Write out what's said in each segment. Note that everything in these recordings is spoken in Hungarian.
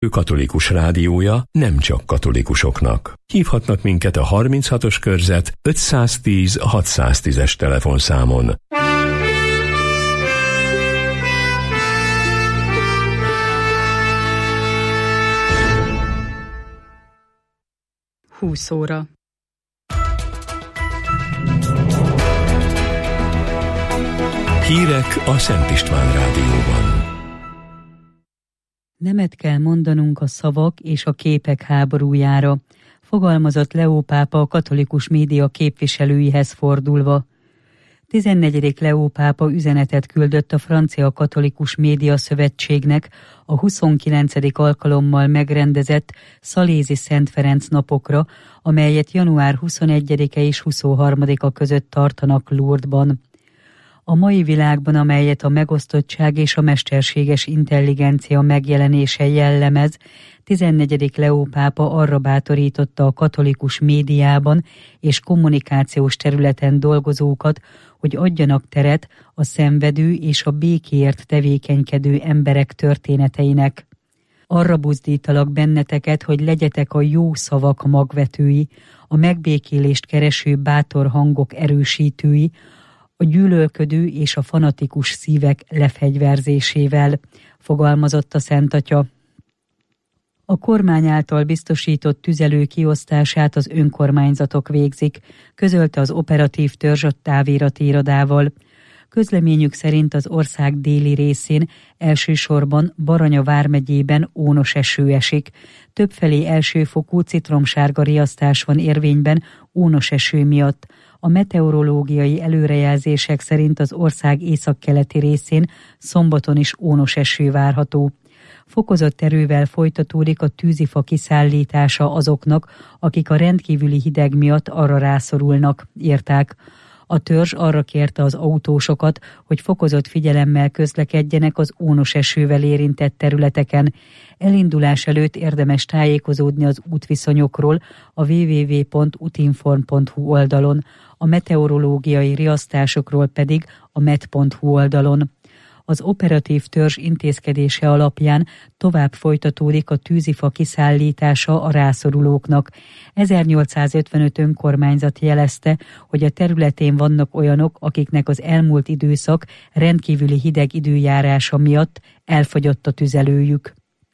katolikus rádiója nem csak katolikusoknak. Hívhatnak minket a 36-os körzet 510 610-es telefonszámon. Húsz óra. Hírek a Szent István rádióban. Nemet kell mondanunk a szavak és a képek háborújára, fogalmazott Leó pápa a katolikus média képviselőihez fordulva. 14. Leó pápa üzenetet küldött a Francia Katolikus Média Szövetségnek a 29. alkalommal megrendezett Szalézi Szent Ferenc napokra, amelyet január 21-e és 23-a között tartanak Lourdesban. A mai világban, amelyet a megosztottság és a mesterséges intelligencia megjelenése jellemez, 14. Leó pápa arra bátorította a katolikus médiában és kommunikációs területen dolgozókat, hogy adjanak teret a szenvedő és a békéért tevékenykedő emberek történeteinek. Arra buzdítalak benneteket, hogy legyetek a jó szavak magvetői, a megbékélést kereső bátor hangok erősítői, a gyűlölködő és a fanatikus szívek lefegyverzésével, fogalmazott a Szent Atya. A kormány által biztosított tüzelő kiosztását az önkormányzatok végzik, közölte az operatív törzs a távirati irodával. Közleményük szerint az ország déli részén, elsősorban Baranya vármegyében ónos eső esik. Többfelé elsőfokú citromsárga riasztás van érvényben ónos eső miatt. A meteorológiai előrejelzések szerint az ország északkeleti részén szombaton is ónos eső várható. Fokozott erővel folytatódik a tűzifa kiszállítása azoknak, akik a rendkívüli hideg miatt arra rászorulnak, írták. A törzs arra kérte az autósokat, hogy fokozott figyelemmel közlekedjenek az ónos esővel érintett területeken. Elindulás előtt érdemes tájékozódni az útviszonyokról a www.utinform.hu oldalon, a meteorológiai riasztásokról pedig a met.hu oldalon. Az operatív törzs intézkedése alapján tovább folytatódik a tűzifa kiszállítása a rászorulóknak. 1855 önkormányzat jelezte, hogy a területén vannak olyanok, akiknek az elmúlt időszak rendkívüli hideg időjárása miatt elfogyott a tüzelőjük.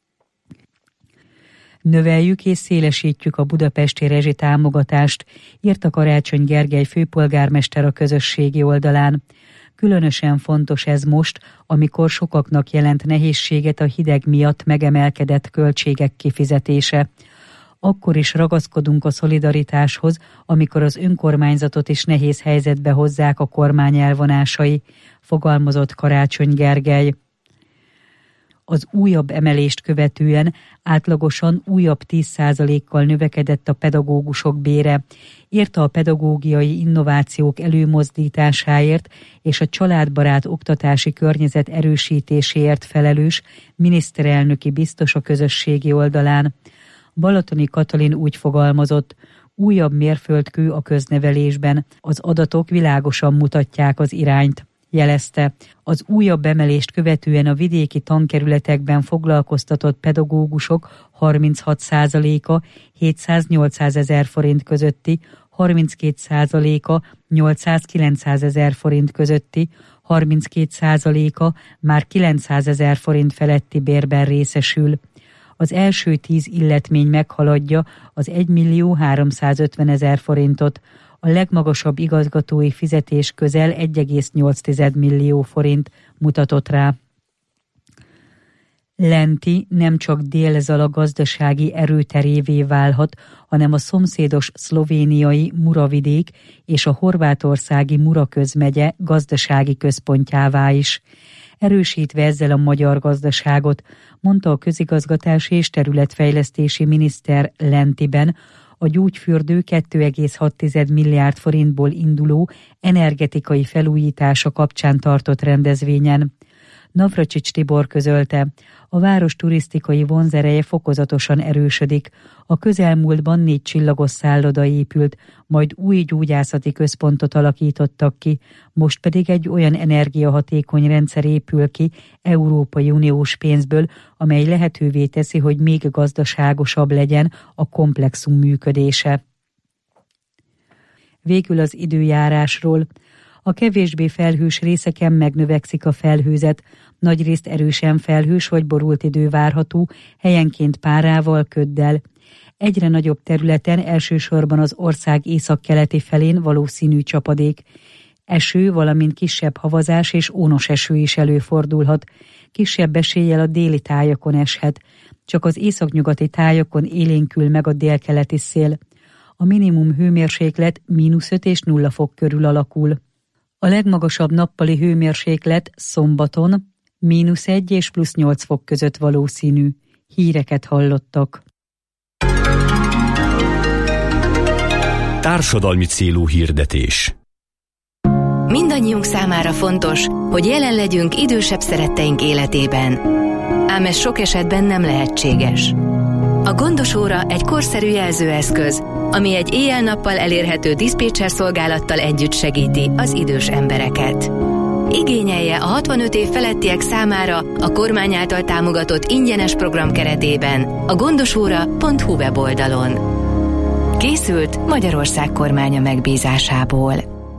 Növeljük és szélesítjük a budapesti rezsitámogatást, írta Karácsony Gergely főpolgármester a közösségi oldalán. Különösen fontos ez most, amikor sokaknak jelent nehézséget a hideg miatt megemelkedett költségek kifizetése. Akkor is ragaszkodunk a szolidaritáshoz, amikor az önkormányzatot is nehéz helyzetbe hozzák a kormány elvonásai, fogalmazott Karácsony Gergely. Az újabb emelést követően átlagosan újabb 10%-kal növekedett a pedagógusok bére, írta a pedagógiai innovációk előmozdításáért és a családbarát oktatási környezet erősítéséért felelős miniszterelnöki biztos a közösségi oldalán. Balatoni Katalin úgy fogalmazott: újabb mérföldkő a köznevelésben, az adatok világosan mutatják az irányt. Jelezte, az újabb emelést követően a vidéki tankerületekben foglalkoztatott pedagógusok 36%-a 700-800 ezer forint közötti, 32%-a 800-900 ezer forint közötti, 32%-a már 900 ezer forint feletti bérben részesül. Az első 10 illetmény meghaladja az 1.350.000 forintot, a legmagasabb igazgatói fizetés közel 1,8 millió forint mutatott rá. Lenti nem csak Dél-Zala gazdasági erőterévé válhat, hanem a szomszédos szlovéniai Muravidék és a horvátországi Mura közmegye gazdasági központjává is. Erősítve ezzel a magyar gazdaságot, mondta a közigazgatási és területfejlesztési miniszter Lentiben, a gyógyfürdő 2,6 milliárd forintból induló energetikai felújítása kapcsán tartott rendezvényen. Navracsics Tibor közölte, a város turisztikai vonzereje fokozatosan erősödik. A közelmúltban 4 csillagos szálloda épült, majd új gyógyászati központot alakítottak ki, most pedig egy olyan energiahatékony rendszer épül ki Európai Uniós pénzből, amely lehetővé teszi, hogy még gazdaságosabb legyen a komplexum működése. Végül az időjárásról. A kevésbé felhős részeken megnövekszik a felhőzet, nagyrészt erősen felhős vagy borult idő várható, helyenként párával, köddel. Egyre nagyobb területen, elsősorban az ország északkeleti felén valószínű csapadék. Eső, valamint kisebb havazás és ónos eső is előfordulhat. Kisebb eséllyel a déli tájakon eshet. Csak az északnyugati tájakon élénkül meg a délkeleti szél. A minimum hőmérséklet -5 és 0 fok körül alakul. A legmagasabb nappali hőmérséklet szombaton -1 és +8 fok között valószínű. Híreket hallottak. Társadalmi célú hirdetés. Mindannyiunk számára fontos, hogy jelen legyünk idősebb szeretteink életében. Ám ez sok esetben nem lehetséges. A Gondos óra egy korszerű jelzőeszköz, ami egy éjjel-nappal elérhető diszpécser szolgálattal együtt segíti az idős embereket. Igényelje a 65 év felettiek számára a kormány által támogatott ingyenes program keretében a gondosóra.hu weboldalon. Készült Magyarország kormánya megbízásából.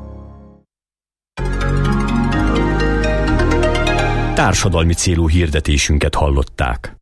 Társadalmi célú hirdetésünket hallották.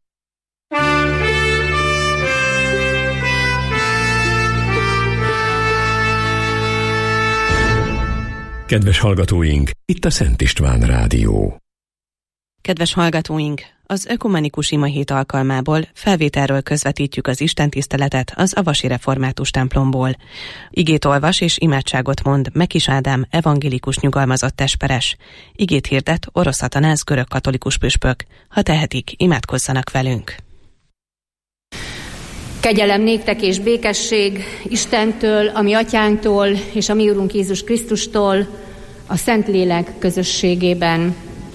Kedves hallgatóink, itt a Szent István Rádió. Kedves hallgatóink, az Ökumenikus Imahét alkalmából felvételről közvetítjük az istentiszteletet az avasi református templomból. Igét olvas és imádságot mond Mekis Ádám evangélikus nyugalmazott esperes. Igét hirdet Orosz Atanáz görögkatolikus püspök. Ha tehetik, imádkozzanak velünk. Kegyelem néktek és békesség Istentől, a mi atyánktól és a mi Urunk Jézus Krisztustól, a Szentlélek közösségében.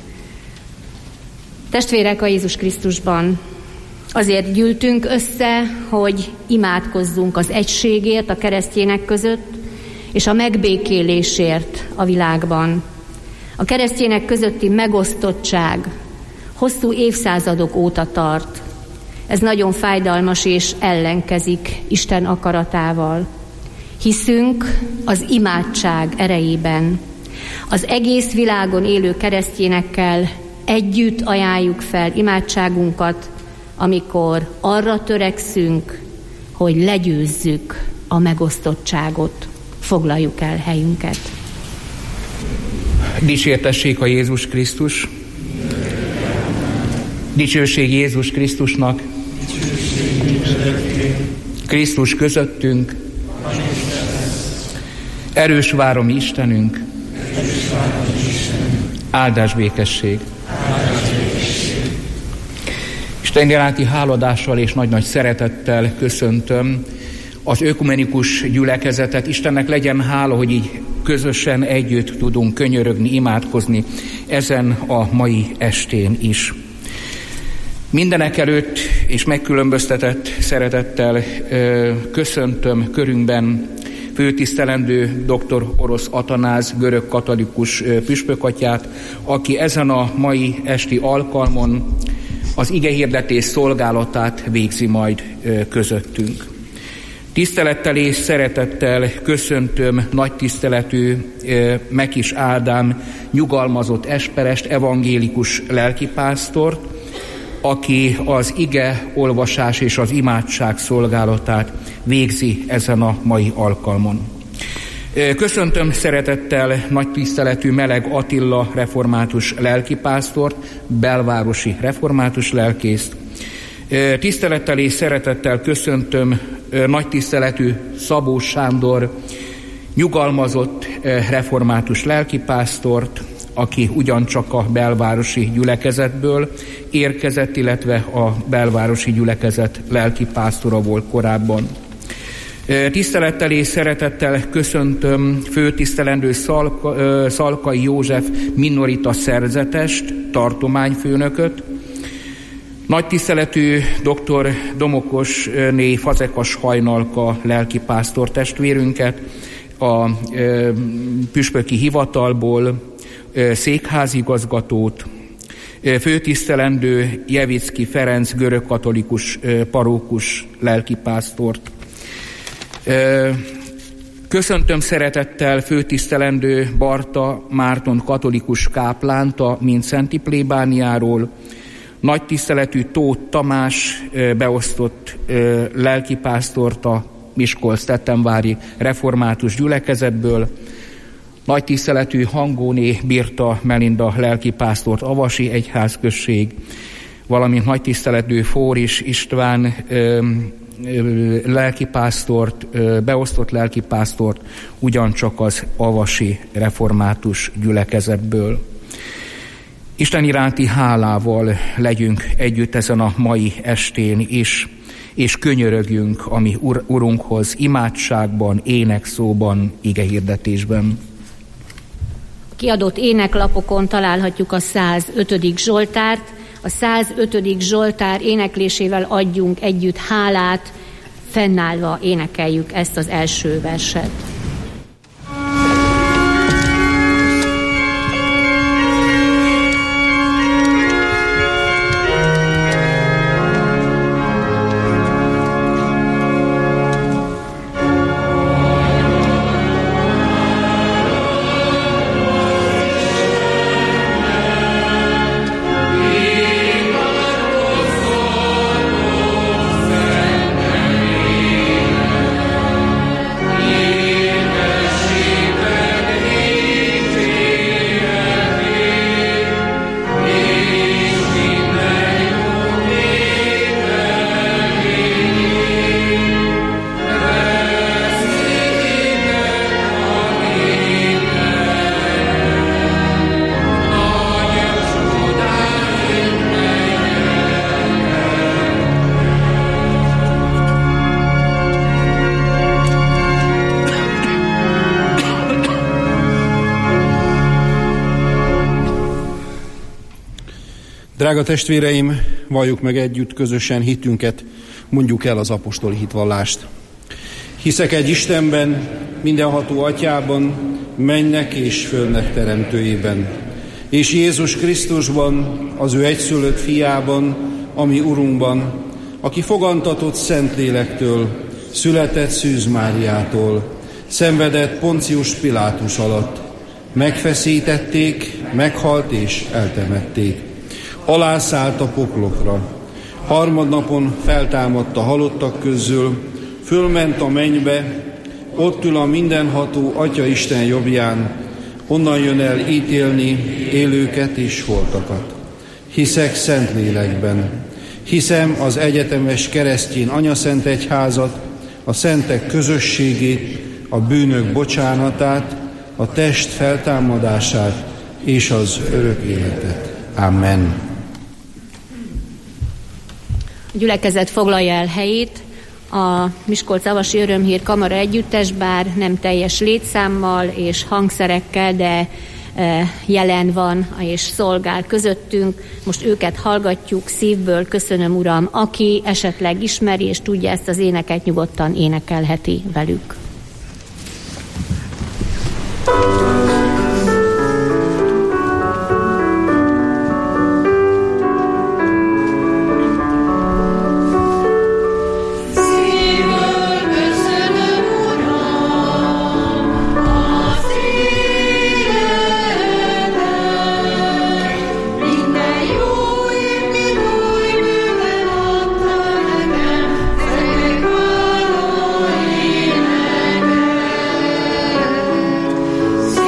Testvérek a Jézus Krisztusban, azért gyűltünk össze, hogy imádkozzunk az egységért a keresztjének között, és a megbékélésért a világban. A keresztjének közötti megosztottság hosszú évszázadok óta tart. Ez nagyon fájdalmas és ellenkezik Isten akaratával. Hiszünk az imádság erejében. Az egész világon élő keresztényekkel együtt ajánljuk fel imádságunkat, amikor arra törekszünk, hogy legyőzzük a megosztottságot. Foglaljuk el helyünket. Dicsértessék a Jézus Krisztus! Dicsőség Jézus Krisztusnak! Krisztus közöttünk! Erős várom Istenünk! Áldás békesség! Isten iránti háladással és nagy-nagy szeretettel köszöntöm az ökumenikus gyülekezetet. Istennek legyen hála, hogy így közösen együtt tudunk könyörögni, imádkozni ezen a mai estén is. Mindenek előtt és megkülönböztetett szeretettel köszöntöm körünkben főtisztelendő dr. Orosz Atanáz görögkatolikus püspökatyát, aki ezen a mai esti alkalmon az igehirdetés szolgálatát végzi majd közöttünk. Tisztelettel és szeretettel köszöntöm nagy tiszteletű Mekis Ádám nyugalmazott esperest, evangélikus lelkipásztort, aki az ige olvasás és az imádság szolgálatát végzi ezen a mai alkalmon. Köszöntöm szeretettel nagy tiszteletű Meleg Attila református lelkipásztort, belvárosi református lelkészt. Tisztelettel és szeretettel köszöntöm nagy tiszteletű Szabó Sándor nyugalmazott református lelkipásztort, aki ugyancsak a belvárosi gyülekezetből érkezett, illetve a belvárosi gyülekezet lelkipásztora volt korábban. Tisztelettel és szeretettel köszöntöm főtisztelendő Szalkai József minorita szerzetest, tartományfőnököt, nagy tiszteletű dr. Domokosné Fazekas Hajnalka lelkipásztor testvérünket, a püspöki hivatalból, székházigazgatót, főtisztelendő Jevicki Ferenc görögkatolikus parókus lelkipásztort. Köszöntöm szeretettel főtisztelendő Barta Márton katolikus káplánt a Mindszenty plébániáról, nagy tiszteletű Tóth Tamás beosztott lelkipásztort a Miskolc-Tettenvári református gyülekezetből, nagy tiszteletű Hangóné Birta Melinda lelkipásztort Avasi egyházközség, valamint nagy tiszteletű Fóris István lelkipásztort, beosztott lelkipásztort ugyancsak az avasi református gyülekezetből. Isten iránti hálával legyünk együtt ezen a mai estén is, és könyörögjünk a mi Urunkhoz imádságban, énekszóban, igehirdetésben. Kiadott éneklapokon találhatjuk a 105. Zsoltárt. A 105. Zsoltár éneklésével adjunk együtt hálát, fennállva énekeljük ezt az első verset. Drága testvéreim, valljuk meg együtt közösen hitünket, mondjuk el az apostoli hitvallást. Hiszek egy Istenben, mindenható Atyában, mennek és földnek teremtőjében, és Jézus Krisztusban, az ő egyszülött fiában, ami Urunkban, aki fogantatott Szentlélektől, született Szűz Máriától, szenvedett Poncius Pilátus alatt, megfeszítették, meghalt és eltemették. Alászállt a poklokra, harmadnapon feltámadt a halottak közül, fölment a mennybe, ott ül a mindenható Atya Isten jobbján, onnan jön el ítélni élőket és holtakat. Hiszek Szentlélekben, hiszem az egyetemes keresztény anyaszent egyházat, a szentek közösségét, a bűnök bocsánatát, a test feltámadását és az örök életet. Amen. A gyülekezet foglalja el helyét. A Miskolc-Avasi Örömhír Kamara Együttes, bár nem teljes létszámmal és hangszerekkel, de jelen van és szolgál közöttünk. Most őket hallgatjuk szívből. Köszönöm, Uram, aki esetleg ismeri és tudja ezt az éneket, nyugodtan énekelheti velük. Szívből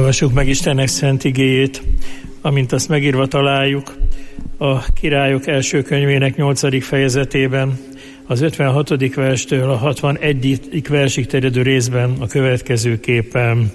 Hallgassuk meg Istennek szent igéjét, amint azt megírva találjuk a Királyok első könyvének 8. fejezetében, az 56. verstől a 61. versig terjedő részben a következőképpen.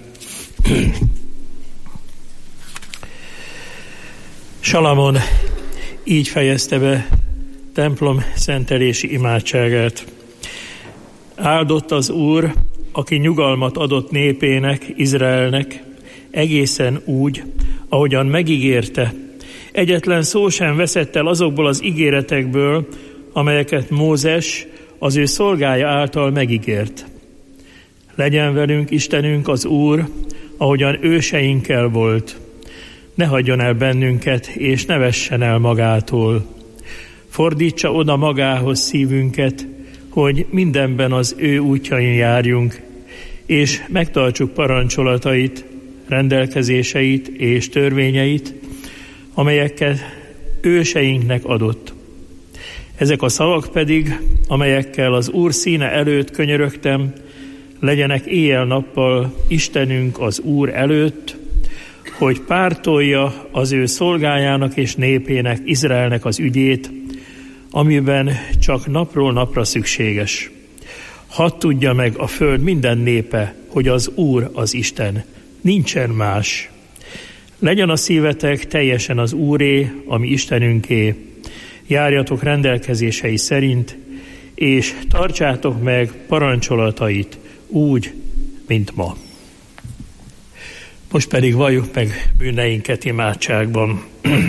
Salamon így fejezte be templom szentelési imádságát. Áldott az Úr, aki nyugalmat adott népének, Izraelnek, egészen úgy, ahogyan megígérte. Egyetlen szó sem veszett el azokból az ígéretekből, amelyeket Mózes az ő szolgája által megígért. Legyen velünk Istenünk az Úr, ahogyan őseinkkel volt. Ne hagyjon el bennünket, és ne vessen el magától. Fordítsa oda magához szívünket, hogy mindenben az ő útjain járjunk, és megtartsuk parancsolatait, rendelkezéseit és törvényeit, amelyeket őseinknek adott. Ezek a szavak pedig, amelyekkel az Úr színe előtt könyörögtem, legyenek éjjel-nappal Istenünk az Úr előtt, hogy pártolja az ő szolgájának és népének, Izraelnek az ügyét, amiben csak napról napra szükséges. Hadd tudja meg a föld minden népe, hogy az Úr az Isten, nincsen más. Legyen a szívetek teljesen az Úré, ami Istenünké. Járjatok rendelkezései szerint, és tartsátok meg parancsolatait úgy, mint ma. Most pedig valljuk meg bűneinket imádságban.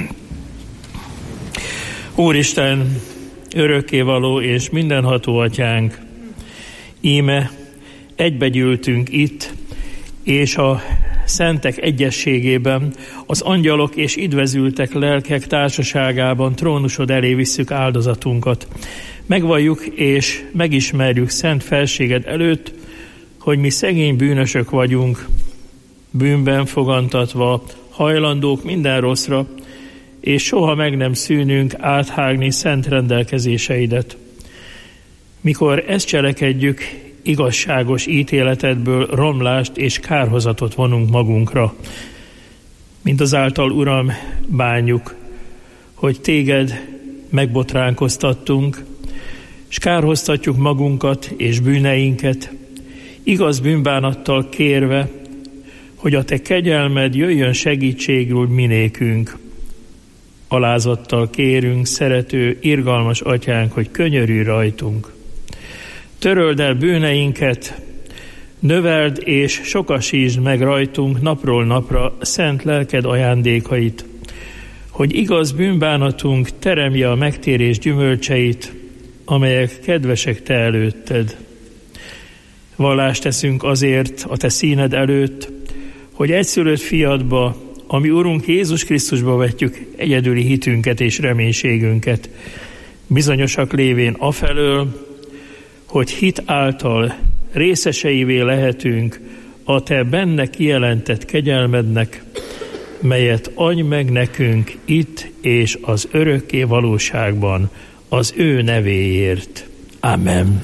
Úristen, örökkévaló és mindenható atyánk, íme egybegyűltünk itt, és a szentek egyességében, az angyalok és idvezültek lelkek társaságában trónusod elé visszük áldozatunkat. Megvalljuk és megismerjük szent felséged előtt, hogy mi szegény bűnösök vagyunk, bűnben fogantatva, hajlandók minden rosszra, és soha meg nem szűnünk áthágni szent rendelkezéseidet. Mikor ezt cselekedjük, igazságos ítéletedből romlást és kárhozatot vonunk magunkra. Mindazáltal, Uram, bánjuk, hogy téged megbotránkoztattunk, és kárhoztatjuk magunkat és bűneinket, igaz bűnbánattal kérve, hogy a te kegyelmed jöjjön segítségül minékünk. Alázattal kérünk, szerető, irgalmas atyánk, hogy könyörülj rajtunk. Töröld el bűneinket, növeld és sokasítsd meg rajtunk napról napra szent lelked ajándékait, hogy igaz bűnbánatunk teremje a megtérés gyümölcseit, amelyek kedvesek te előtted. Vallást teszünk azért a te színed előtt, hogy egyszülött fiadba, ami Urunk Jézus Krisztusba vetjük egyedüli hitünket és reménységünket, bizonyosak lévén afelől, hogy hit által részeseivé lehetünk a te benne kijelentett kegyelmednek, melyet adj meg nekünk itt és az örökké valóságban az ő nevéért. Amen.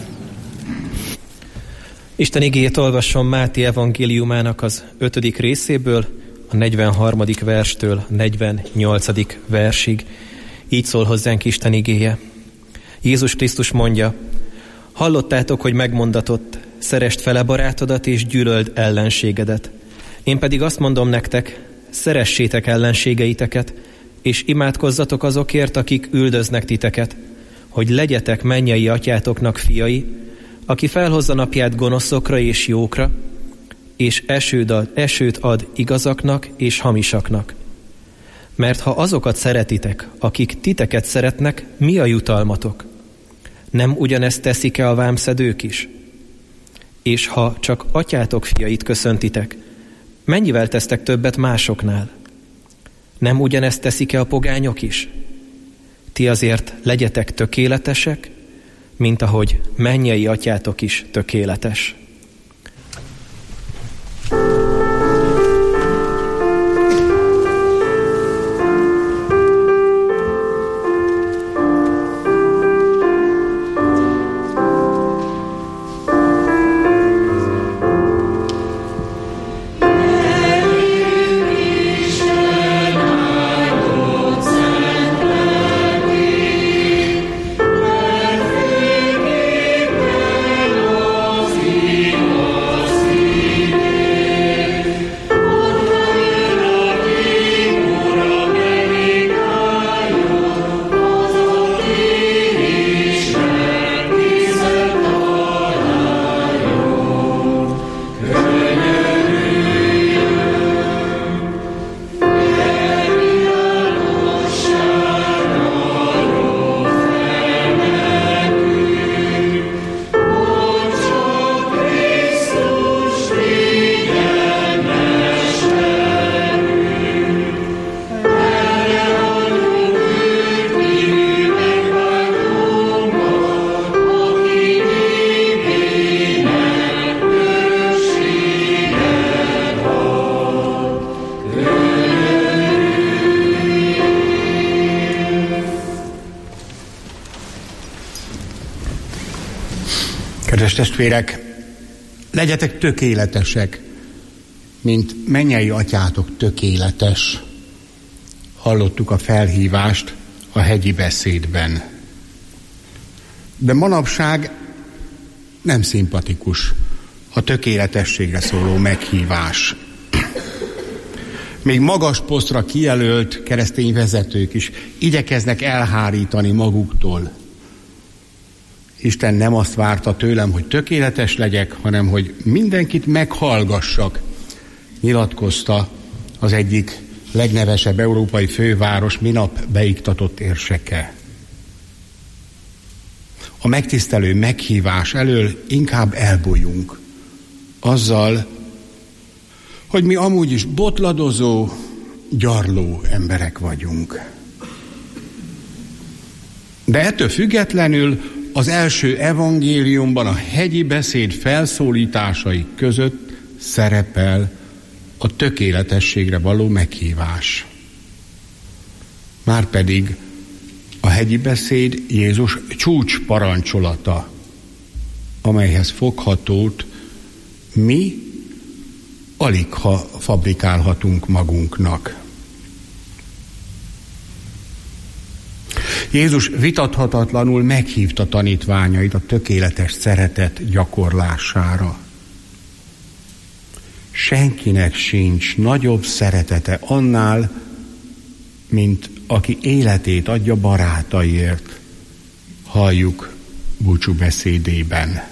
Isten igéjét olvasson Máté evangéliumának az 5. részéből, a 43. verstől a 48. versig. Így szól hozzánk Isten igéje. Jézus Krisztus mondja: hallottátok, hogy megmondatott, szeresd fele barátodat és gyűlöld ellenségedet. Én pedig azt mondom nektek, szeressétek ellenségeiteket, és imádkozzatok azokért, akik üldöznek titeket, hogy legyetek mennyei atyátoknak fiai, aki felhozza napját gonoszokra és jókra, és esőt ad igazaknak és hamisaknak. Mert ha azokat szeretitek, akik titeket szeretnek, mi a jutalmatok? Nem ugyanezt teszik-e a vámszedők is? És ha csak atyátok fiait köszöntitek, mennyivel tesztek többet másoknál? Nem ugyanezt teszik-e a pogányok is? Ti azért legyetek tökéletesek, mint ahogy mennyei atyátok is tökéletes. Kedves testvérek, legyetek tökéletesek, mint mennyei atyátok tökéletes. Hallottuk a felhívást a hegyi beszédben. De manapság nem szimpatikus a tökéletességre szóló meghívás. Még magas posztra kijelölt keresztény vezetők is igyekeznek elhárítani maguktól. Isten nem azt várta tőlem, hogy tökéletes legyek, hanem hogy mindenkit meghallgassak, nyilatkozta az egyik legnevesebb európai főváros minap beiktatott érseke. A megtisztelő meghívás elől inkább elbújunk, azzal, hogy mi amúgy is botladozó, gyarló emberek vagyunk. De ettől függetlenül az első evangéliumban a hegyi beszéd felszólításai között szerepel a tökéletességre való meghívás. Márpedig a hegyi beszéd Jézus csúcs parancsolata, amelyhez foghatót mi aligha fabrikálhatunk magunknak. Jézus vitathatatlanul meghívta tanítványait a tökéletes szeretet gyakorlására. Senkinek sincs nagyobb szeretete annál, mint aki életét adja barátaiért, halljuk búcsúbeszédében.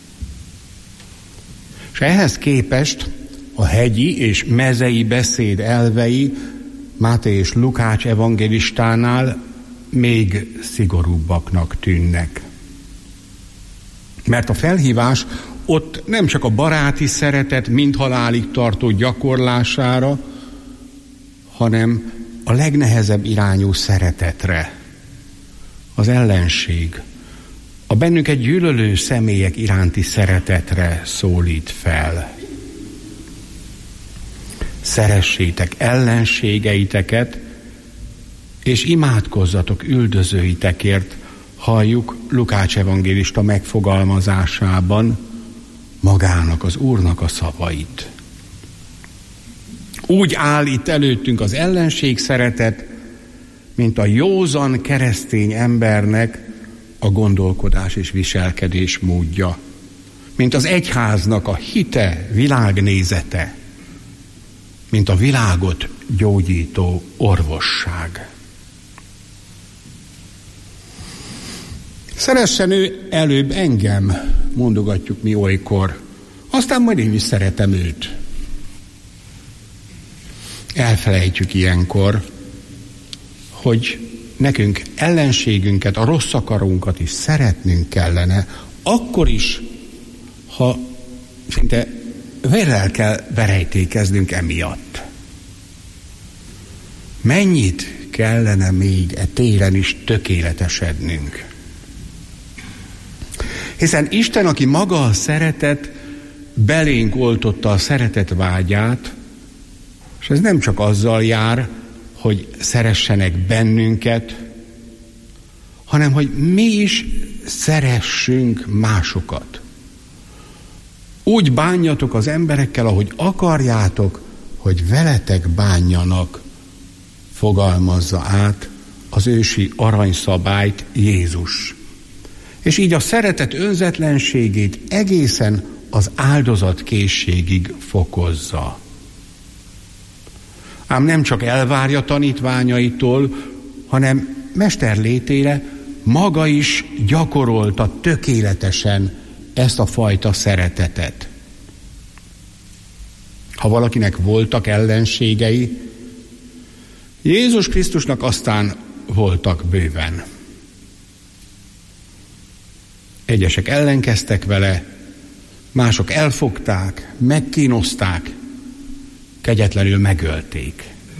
És ehhez képest a hegyi és mezei beszéd elvei Máté és Lukács evangélistánál még szigorúbbaknak tűnnek. Mert a felhívás ott nem csak a baráti szeretet mindhalálig tartó gyakorlására, hanem a legnehezebb irányú szeretetre, az ellenség, a bennünket gyűlölő személyek iránti szeretetre szólít fel. Szeressétek ellenségeiteket, és imádkozzatok üldözőitekért, halljuk Lukács evangélista megfogalmazásában magának, az Úrnak a szavait. Úgy áll itt előttünk az ellenség szeretet, mint a józan keresztény embernek a gondolkodás és viselkedés módja, mint az egyháznak a hite, világnézete, mint a világot gyógyító orvosság. Szeressen ő előbb engem, mondogatjuk mi olykor, aztán majd én is szeretem őt. Elfelejtjük ilyenkor, hogy nekünk ellenségünket, a rossz akarunkat is szeretnünk kellene, akkor is, ha szinte vérrel kell berejtékeznünk emiatt. Mennyit kellene még e téren is tökéletesednünk? Hiszen Isten, aki maga a szeretet, belénk oltotta a szeretet vágyát, és ez nem csak azzal jár, hogy szeressenek bennünket, hanem hogy mi is szeressünk másokat. Úgy bánjatok az emberekkel, ahogy akarjátok, hogy veletek bánjanak, fogalmazza át az ősi aranyszabályt Jézus. És így a szeretet önzetlenségét egészen az áldozatkészségig fokozza. Ám nem csak elvárja tanítványaitól, hanem mesterlétére maga is gyakorolta tökéletesen ezt a fajta szeretetet. Ha valakinek voltak ellenségei, Jézus Krisztusnak aztán voltak bőven. Egyesek ellenkeztek vele, mások elfogták, megkínozták, kegyetlenül megölték.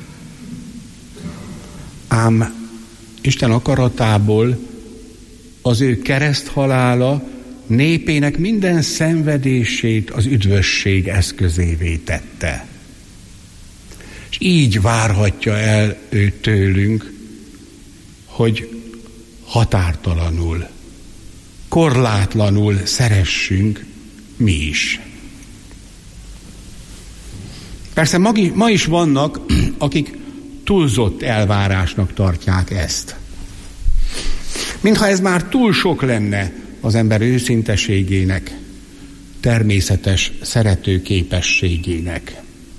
Ám Isten akaratából az ő kereszthalála népének minden szenvedését az üdvösség eszközévé tette. És így várhatja el ő tőlünk, hogy határtalanul, korlátlanul szeressünk mi is. Persze ma is vannak, akik túlzott elvárásnak tartják ezt. Mintha ez már túl sok lenne az ember őszinteségének, természetes szerető képességének.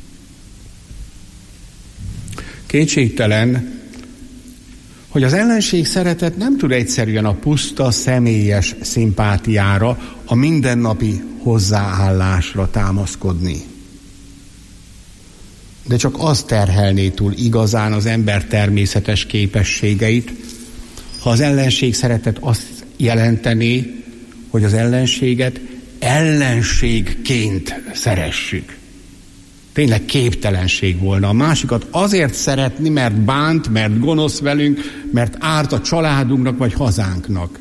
Kétségtelen, hogy az ellenség szeretet nem tud egyszerűen a puszta, személyes szimpátiára, a mindennapi hozzáállásra támaszkodni. De csak az terhelné túl igazán az ember természetes képességeit, ha az ellenség szeretet azt jelentené, hogy az ellenséget ellenségként szeressük. Tényleg képtelenség volna a másikat azért szeretni, mert bánt, mert gonosz velünk, mert árt a családunknak vagy hazánknak.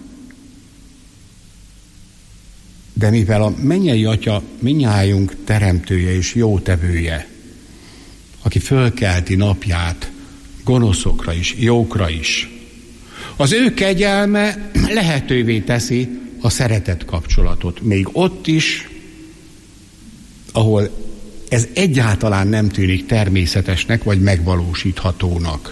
De mivel a mennyei Atya mindnyájunk teremtője és jótevője, aki fölkelti napját gonoszokra is, jókra is, az ő kegyelme lehetővé teszi a szeretet kapcsolatot. Még ott is, ahol ez egyáltalán nem tűnik természetesnek vagy megvalósíthatónak.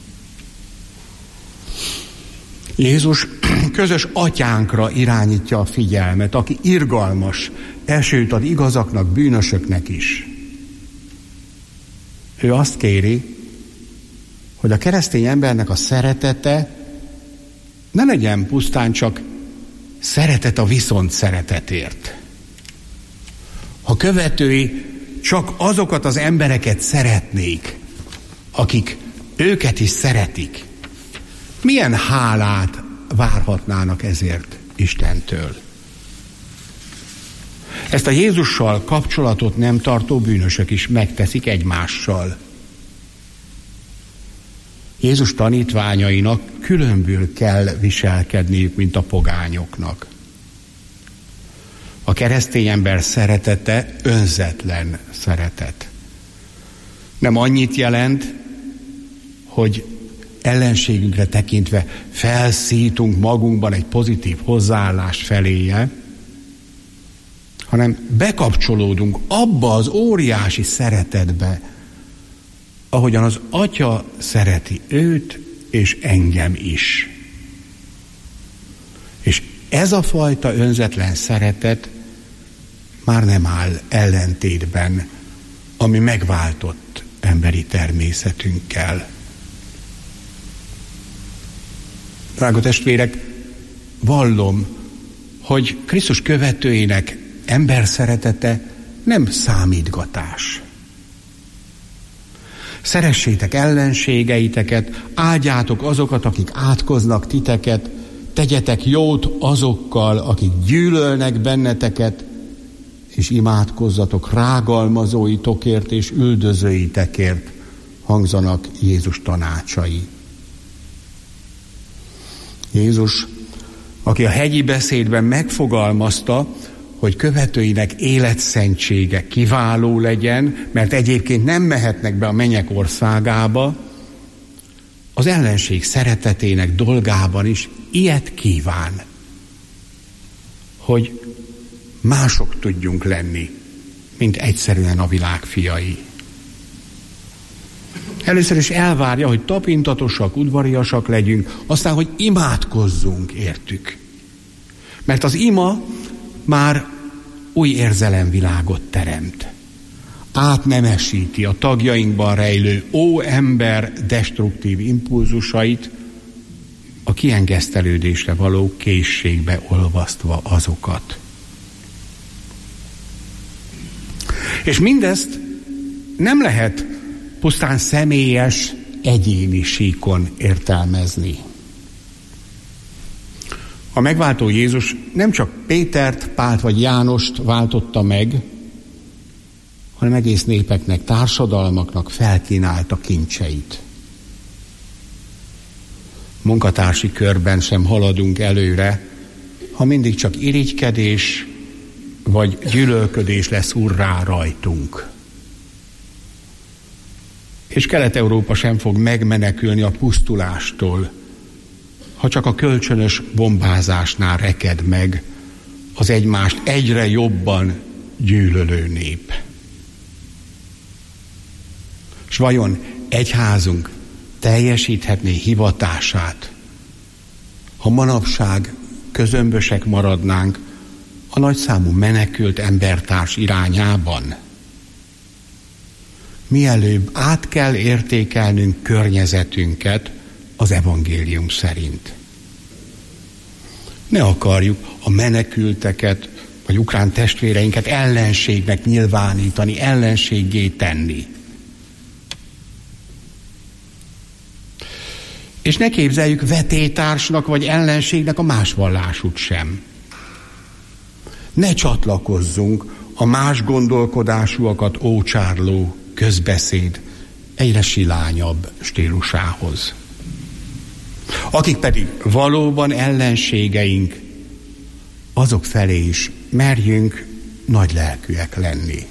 Jézus közös atyánkra irányítja a figyelmet, aki irgalmas, esőt ad igazaknak, bűnösöknek is. Ő azt kéri, hogy a keresztény embernek a szeretete ne legyen pusztán csak szeretet a viszont szeretetért. Ha követői csak azokat az embereket szeretnék, akik őket is szeretik, milyen hálát várhatnának ezért Istentől? Ezt a Jézussal kapcsolatot nem tartó bűnösök is megteszik egymással. Jézus tanítványainak különbül kell viselkedniük, mint a pogányoknak. A keresztény ember szeretete önzetlen szeretet. Nem annyit jelent, hogy ellenségünkre tekintve felszítunk magunkban egy pozitív hozzáállás feléje, hanem bekapcsolódunk abba az óriási szeretetbe, ahogyan az Atya szereti őt és engem is. És ez a fajta önzetlen szeretet már nem áll ellentétben a mi megváltott emberi természetünkkel. Drága testvérek, vallom, hogy Krisztus követőinek ember szeretete nem számítgatás. Szeressétek ellenségeiteket, áldjátok azokat, akik átkoznak titeket, tegyetek jót azokkal, akik gyűlölnek benneteket, és imádkozzatok rágalmazóitokért és üldözőitekért, hangzanak Jézus tanácsai. Jézus, aki a hegyi beszédben megfogalmazta, hogy követőinek életszentsége kiváló legyen, mert egyébként nem mehetnek be a mennyek országába, az ellenség szeretetének dolgában is ilyet kíván, hogy mások tudjunk lenni, mint egyszerűen a világ fiai. Először is elvárja, hogy tapintatosak, udvariasak legyünk, aztán, hogy imádkozzunk értük. Mert az ima már új érzelemvilágot teremt. Átnemesíti a tagjainkban rejlő óember destruktív impulzusait, a kiengesztelődésre való készségbe olvasztva azokat. És mindezt nem lehet pusztán személyes, egyéni síkon értelmezni. A megváltó Jézus nem csak Pétert, Pált vagy Jánost váltotta meg, hanem egész népeknek, társadalmaknak felkínálta kincseit. Munkatársi körben sem haladunk előre, ha mindig csak irigykedés vagy gyűlölködés lesz urrá rajtunk. És Kelet-Európa sem fog megmenekülni a pusztulástól, ha csak a kölcsönös bombázásnál reked meg az egymást egyre jobban gyűlölő nép. S vajon egyházunk teljesíthetné hivatását, ha manapság közömbösek maradnánk a nagyszámú menekült embertárs irányában? Mielőbb át kell értékelnünk környezetünket az evangélium szerint. Ne akarjuk a menekülteket, vagy ukrán testvéreinket ellenségnek nyilvánítani, ellenséggé tenni. És ne képzeljük vetétársnak vagy ellenségnek a más vallásút sem. Ne csatlakozzunk a más gondolkodásúakat ócsárló közbeszéd egyre silányabb stílusához. Akik pedig valóban ellenségeink, azok felé is merjünk nagylelkűek lenni.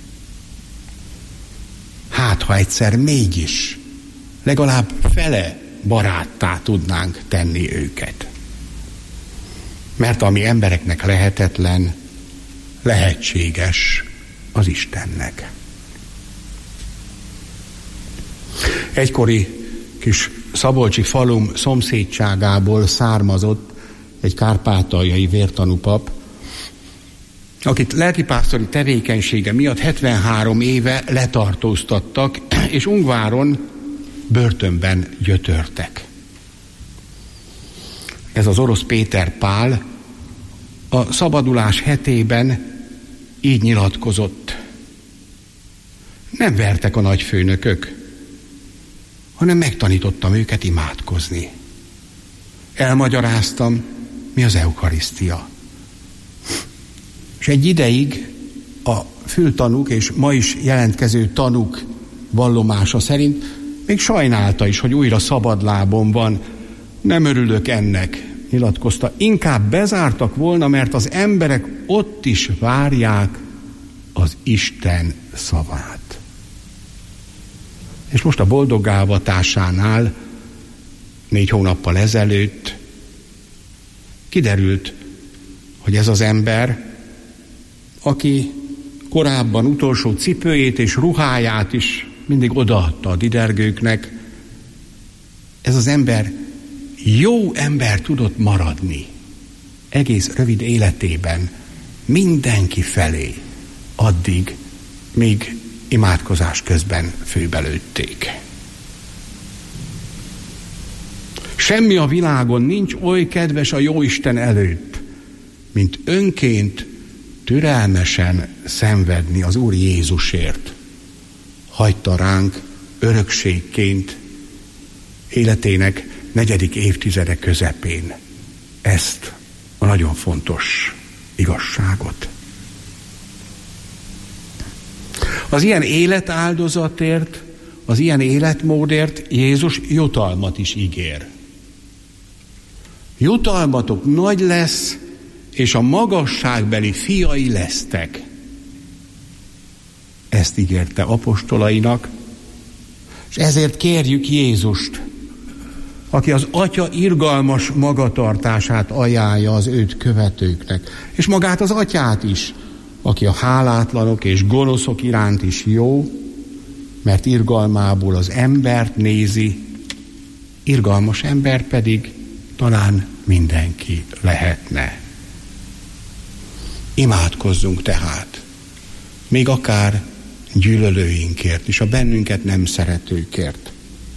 Hát, ha egyszer mégis legalább fele baráttá tudnánk tenni őket. Mert ami embereknek lehetetlen, lehetséges az Istennek. Egykori kis szabolcsi falum szomszédságából származott egy kárpátaljai vértanúpap, akit lelkipásztori tevékenysége miatt 73 éve letartóztattak, és Ungváron börtönben gyötörtek. Ez az orosz Péter Pál a szabadulás hetében így nyilatkozott: nem vertek a nagyfőnökök, hanem megtanítottam őket imádkozni. Elmagyaráztam, mi az eukarisztia. És egy ideig a fültanúk és ma is jelentkező tanúk vallomása szerint még sajnálta is, hogy újra szabadlábon van. Nem örülök ennek, nyilatkozta. Inkább bezártak volna, mert az emberek ott is várják az Isten szavát. És most a boldogálvatásánál 4 hónappal ezelőtt kiderült, hogy ez az ember, aki korábban utolsó cipőjét és ruháját is mindig odaadta a didergőknek, ez az ember jó ember tudott maradni egész rövid életében mindenki felé, addig, míg imádkozás közben főbelőtték. Semmi a világon nincs oly kedves a Jóisten előtt, mint önként türelmesen szenvedni az Úr Jézusért. Hagyta ránk örökségként életének 4. évtizede közepén ezt a nagyon fontos igazságot. Az ilyen életáldozatért, az ilyen életmódért Jézus jutalmat is ígér. Jutalmatok nagy lesz, és a magasságbeli fiai lesztek. Ezt ígérte apostolainak, és ezért kérjük Jézust, aki az Atya irgalmas magatartását ajánlja az őt követőknek, és magát az Atyát is, aki a hálátlanok és gonoszok iránt is jó, mert irgalmából az embert nézi, irgalmas ember pedig talán mindenki lehetne. Imádkozzunk tehát, még akár gyűlölőinkért is, a bennünket nem szeretőkért.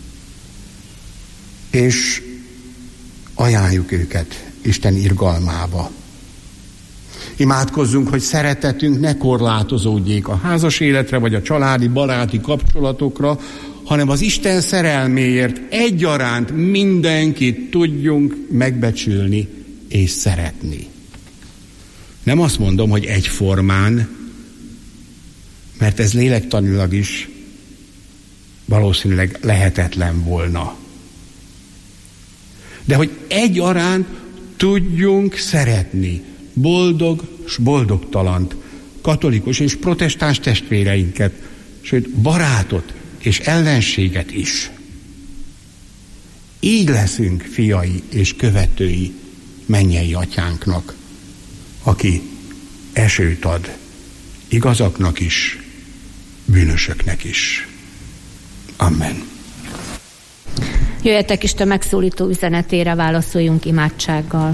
És ajánljuk őket Isten irgalmába. Imádkozzunk, hogy szeretetünk ne korlátozódjék a házas életre, vagy a családi, baráti kapcsolatokra, hanem az Isten szerelméért egyaránt mindenkit tudjunk megbecsülni és szeretni. Nem azt mondom, hogy egyformán, mert ez lélektanilag is valószínűleg lehetetlen volna. De hogy egyaránt tudjunk szeretni boldog és boldogtalant, katolikus és protestáns testvéreinket, sőt barátot és ellenséget is. Így leszünk fiai és követői mennyei atyánknak, aki esőt ad igazaknak is, bűnösöknek is. Amen. Jöjjetek Isten megszólító üzenetére, válaszoljunk imádsággal.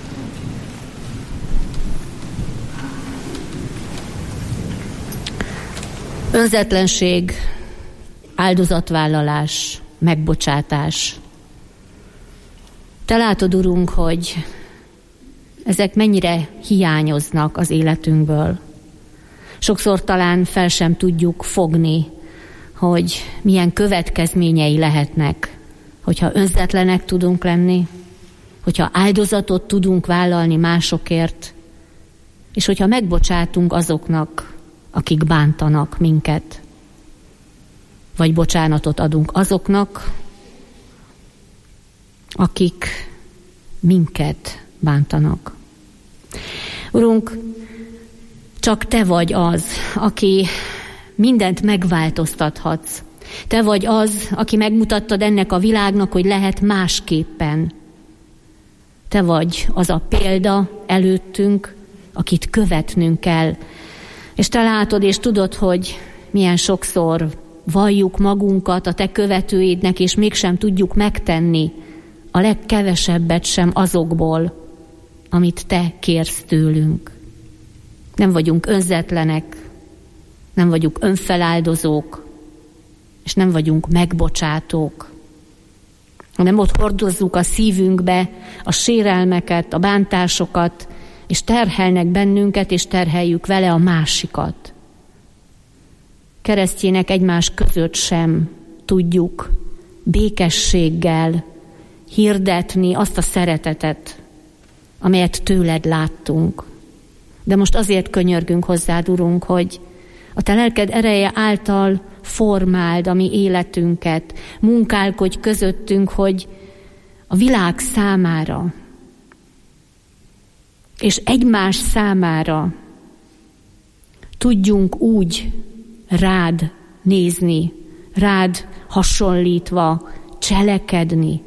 Önzetlenség, áldozatvállalás, megbocsátás. Te látod, Urunk, hogy ezek mennyire hiányoznak az életünkből. Sokszor talán fel sem tudjuk fogni, hogy milyen következményei lehetnek, hogyha önzetlenek tudunk lenni, hogyha áldozatot tudunk vállalni másokért, és hogyha megbocsátunk azoknak, akik bántanak minket, vagy bocsánatot adunk azoknak, akik minket bántanak. Urunk, csak Te vagy az, aki mindent megváltoztathatsz. Te vagy az, aki megmutattad ennek a világnak, hogy lehet másképpen. Te vagy az a példa előttünk, akit követnünk kell. És Te látod és tudod, hogy milyen sokszor valljuk magunkat a Te követőidnek, és mégsem tudjuk megtenni a legkevesebbet sem azokból, amit Te kérsz tőlünk. Nem vagyunk önzetlenek, nem vagyunk önfeláldozók, és nem vagyunk megbocsátók, hanem ott hordozzuk a szívünkbe a sérelmeket, a bántásokat, és terhelnek bennünket, és terheljük vele a másikat. Keresztjének egymás között sem tudjuk békességgel hirdetni azt a szeretetet, amelyet tőled láttunk. De most azért könyörgünk hozzád, Urunk, hogy a Te lelked ereje által formáld a mi életünket, munkálkodj közöttünk, hogy a világ számára és egymás számára tudjunk úgy rád nézni, rád hasonlítva cselekedni,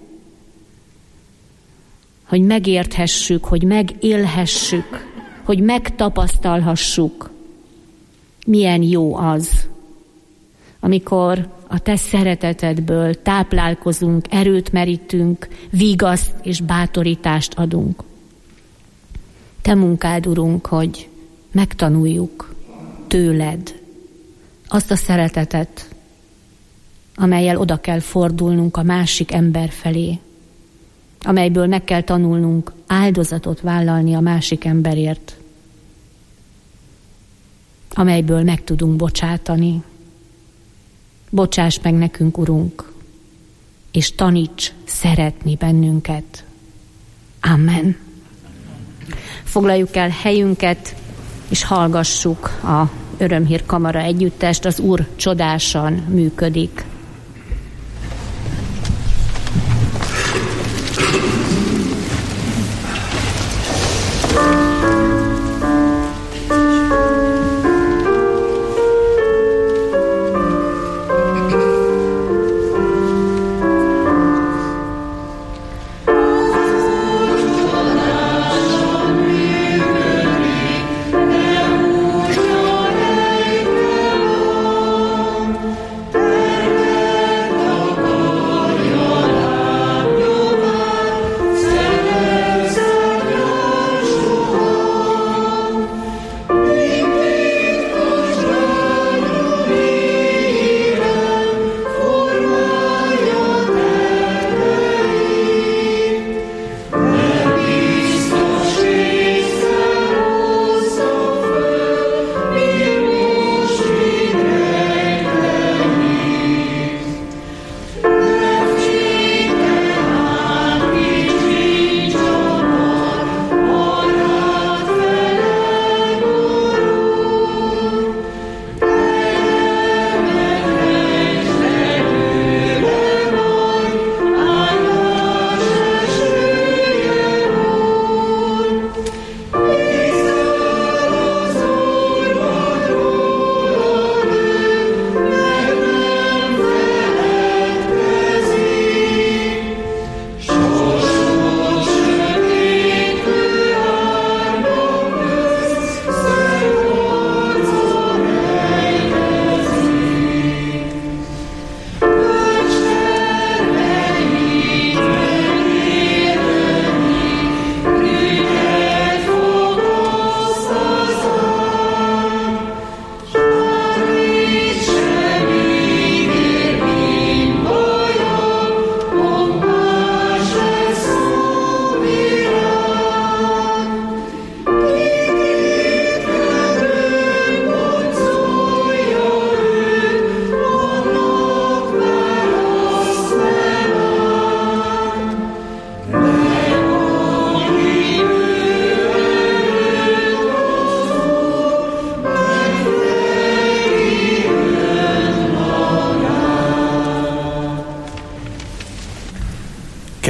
hogy megérthessük, hogy megélhessük, hogy megtapasztalhassuk, milyen jó az, amikor a Te szeretetedből táplálkozunk, erőt merítünk, vigaszt és bátorítást adunk. Te munkád, Urunk, hogy megtanuljuk tőled azt a szeretetet, amellyel oda kell fordulnunk a másik ember felé, amelyből meg kell tanulnunk áldozatot vállalni a másik emberért, amelyből meg tudunk bocsátani. Bocsáss meg nekünk, Urunk, és taníts szeretni bennünket. Amen. Foglaljuk el helyünket, és hallgassuk a Örömhír Kamara együttest, az Úr csodásan működik. Amen.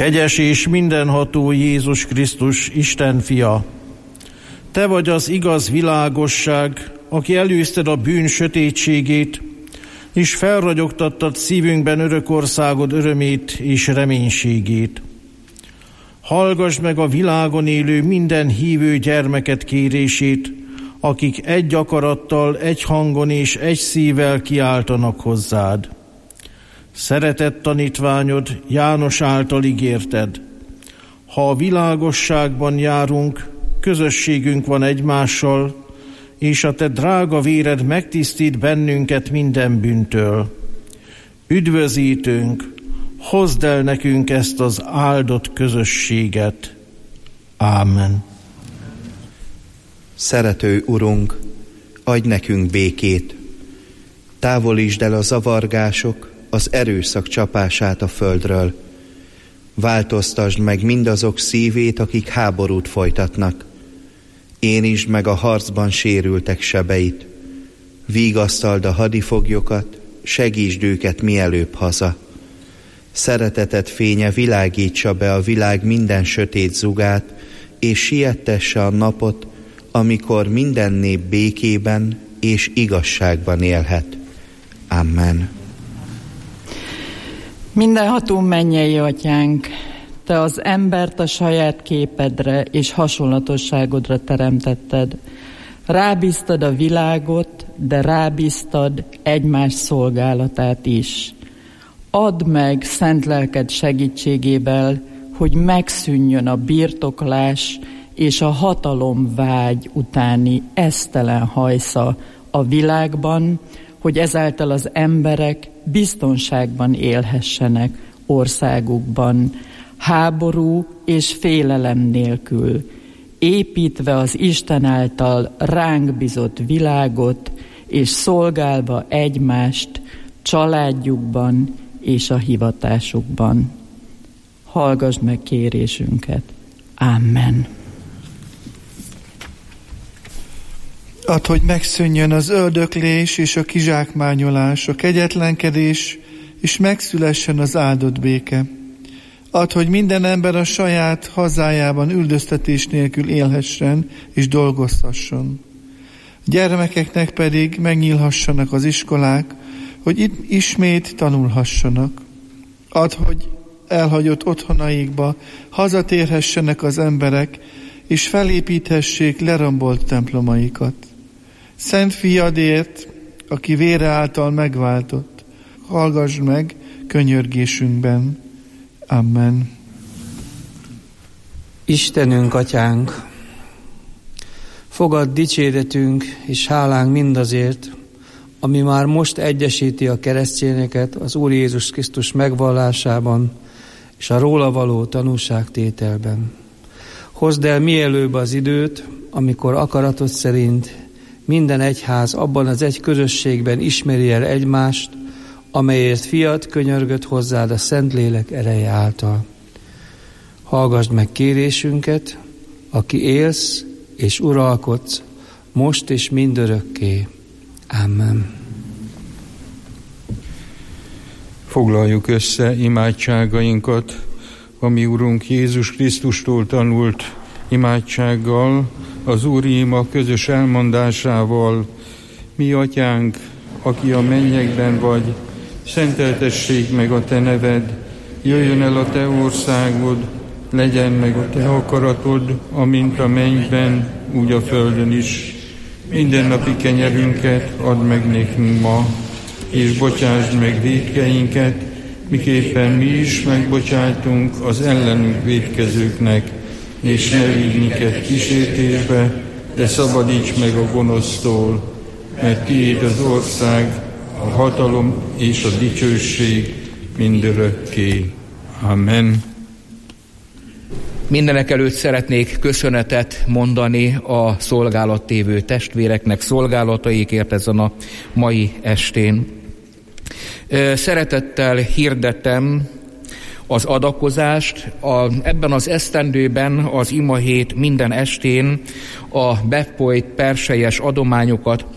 Kegyes és mindenható Jézus Krisztus, Isten fia, te vagy az igaz világosság, aki elűzted a bűn sötétségét, és felragyogtattad szívünkben örök országod örömét és reménységét. Hallgass meg a világon élő minden hívő gyermeket kérését, akik egy akarattal, egy hangon és egy szívvel kiáltanak hozzád. Szeretett tanítványod János által ígérted: ha a világosságban járunk, közösségünk van egymással, és a te drága véred megtisztít bennünket minden bűntől. Üdvözítőnk, hozd el nekünk ezt az áldott közösséget. Ámen. Szerető Urunk, adj nekünk békét, távolítsd el a zavargások, az erőszak csapását a földről. Változtasd meg mindazok szívét, akik háborút folytatnak. Énítsd meg a harcban sérültek sebeit. Vigasztald a hadifoglyokat, segítsd őket mielőbb haza. Szereteted fénye világítsa be a világ minden sötét zugát, és siettesse a napot, amikor minden nép békében és igazságban élhet. Amen. Mindenható mennyei Atyánk, te az embert a saját képedre és hasonlatosságodra teremtetted. Rábíztad a világot, de rábíztad egymás szolgálatát is. Add meg szent lelked segítségével, hogy megszűnjön a birtoklás és a hatalomvágy utáni esztelen hajsza a világban, hogy ezáltal az emberek biztonságban élhessenek országukban, háború és félelem nélkül, építve az Isten által ránk bizott világot, és szolgálva egymást családjukban és a hivatásukban. Hallgass meg kérésünket. Amen. Add, hogy megszűnjön az öldöklés és a kizsákmányolás, a kegyetlenkedés, és megszülessen az áldott béke. Add, hogy minden ember a saját hazájában üldöztetés nélkül élhessen és dolgozhasson. Gyermekeknek pedig megnyílhassanak az iskolák, hogy itt ismét tanulhassanak. Add, hogy elhagyott otthonaikba hazatérhessenek az emberek, és felépíthessék lerombolt templomaikat. Szent fiadért, aki vére által megváltott, hallgass meg könyörgésünkben. Amen. Istenünk, Atyánk, fogadd dicséretünk és hálánk mindazért, ami már most egyesíti a keresztényeket az Úr Jézus Krisztus megvallásában és a róla való tanúságtételben. Hozd el mielőbb az időt, amikor akaratod szerint minden egyház abban az egy közösségben ismeri el egymást, amelyért fiad könyörgött hozzád a Szentlélek ereje által. Hallgassd meg kérésünket, aki élsz és uralkodsz, most és mindörökké. Amen. Foglaljuk össze imádságainkat a mi Urunk Jézus Krisztustól tanult imádsággal, az Úri ima közös elmondásával. Mi Atyánk, aki a mennyekben vagy, szenteltessék meg a te neved, jöjjön el a te országod, legyen meg a te akaratod, amint a mennyben, úgy a földön is. Mindennapi kenyerünket add meg nekünk ma, és bocsásd meg vétkeinket, miképpen mi is megbocsájtunk az ellenünk vétkezőknek, és ne vigy minket kísértésbe, de szabadíts meg a gonosztól, mert tiéd az ország, a hatalom és a dicsőség mindörökké. Amen. Mindenek előtt szeretnék köszönetet mondani a szolgálattévő testvéreknek szolgálataikért ezen a mai estén. Szeretettel hirdettem az adakozást. Ebben az esztendőben az imahét minden estén a befolyt perselyes adományokat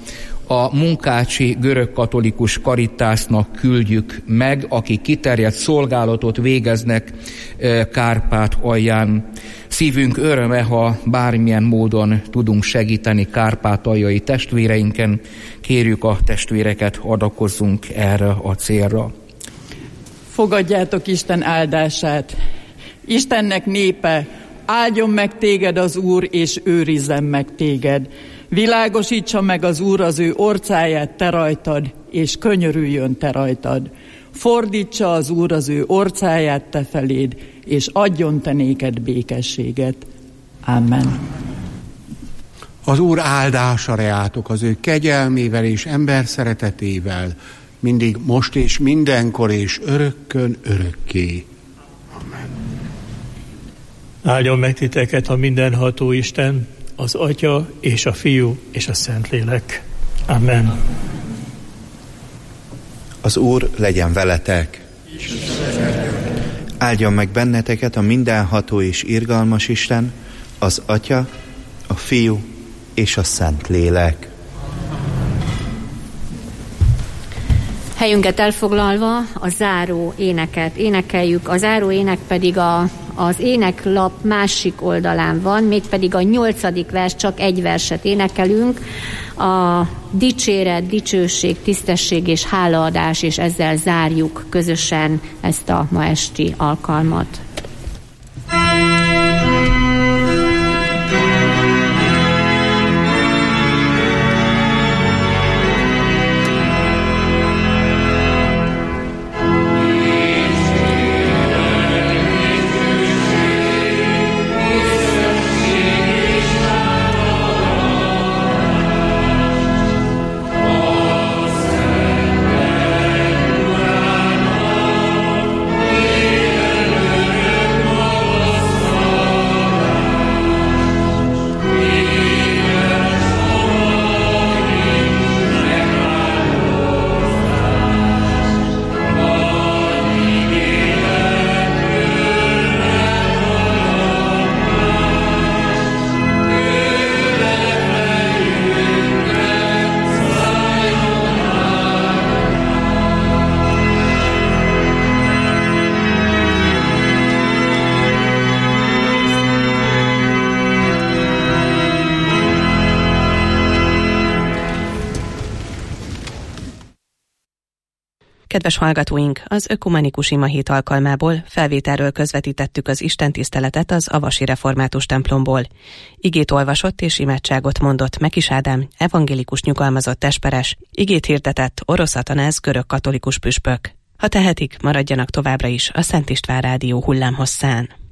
a munkácsi görögkatolikus Caritasnak küldjük meg, akik kiterjedt szolgálatot végeznek Kárpátalján. Szívünk öröme, ha bármilyen módon tudunk segíteni kárpátaljai testvéreinken. Kérjük a testvéreket, adakozzunk erre a célra. Fogadjátok Isten áldását. Istennek népe, áldjon meg téged az Úr, és őrizzen meg téged. Világosítsa meg az Úr az ő orcáját te rajtad, és könyörüljön te rajtad. Fordítsa az Úr az ő orcáját te feléd, és adjon te néked békességet. Amen. Az Úr áldása reátok az ő kegyelmével és ember szeretetével, mindig most és mindenkor és örökkön örökké. Amen. Áldjon meg titeket a mindenható Isten, az Atya és a Fiú és a Szentlélek. Amen. Az Úr legyen veletek. Áldjon meg benneteket a mindenható és irgalmas Isten, az Atya, a Fiú és a Szentlélek. Helyünket elfoglalva a záró éneket énekeljük. A záró ének pedig az éneklap másik oldalán van, mégpedig a 8. vers, csak egy verset énekelünk. A dicséret, dicsőség, tisztesség és hálaadás, és ezzel zárjuk közösen ezt a ma esti alkalmat. Kedves hallgatóink, az Ökumenikus Imahét alkalmából felvételről közvetítettük az istentiszteletet az avasi református templomból. Igét olvasott és imádságot mondott Mekis Ádám, evangélikus nyugalmazott esperes, igét hirdetett Orosz Atanáz görögkatolikus püspök. Ha tehetik, maradjanak továbbra is a Szent István Rádió hullámhosszán.